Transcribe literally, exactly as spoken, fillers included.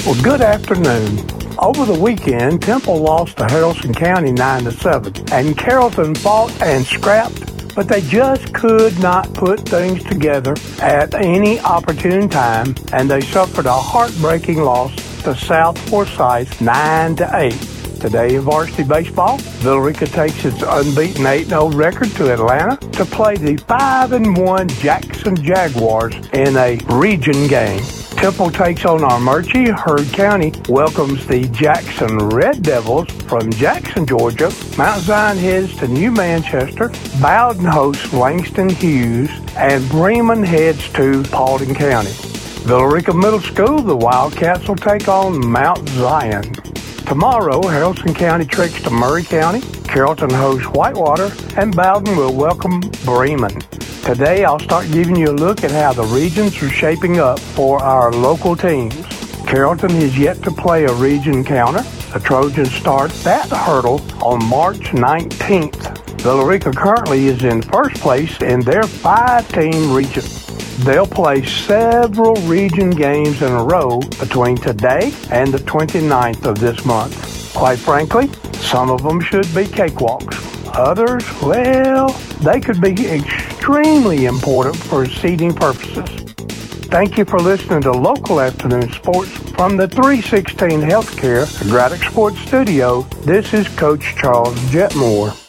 Well, good afternoon. Over the weekend, Temple lost to Haralson County nine to seven, and Carrollton fought and scrapped, but they just could not put things together at any opportune time, and they suffered a heartbreaking loss to South Forsyth nine to eight. Today in varsity baseball, Villarica takes its unbeaten eight and oh record to Atlanta to play the five and one Jackson Jaguars in a region game. Temple takes on Armuchee. Heard County welcomes the Jackson Red Devils from Jackson, Georgia. Mount Zion heads to New Manchester. Bowden hosts Langston Hughes. And Bremen heads to Paulding County. Villarica Middle School, the Wildcats will take on Mount Zion. Tomorrow, Haralson County treks to Murray County. Carrollton hosts Whitewater. And Bowden will welcome Bremen. Today, I'll start giving you a look at how the regions are shaping up for our local teams. Carrollton has yet to play a region counter. The Trojans start that hurdle on March nineteenth. Villarica currently is in first place in their five-team region. They'll play several region games in a row between today and the twenty-ninth of this month. Quite frankly, some of them should be cakewalks. Others, well, they could be extremely important for seeding purposes. Thank you for listening to Local Afternoon Sports from the three sixteen Healthcare Braddock Sports Studio. This is Coach Charles Jetmore.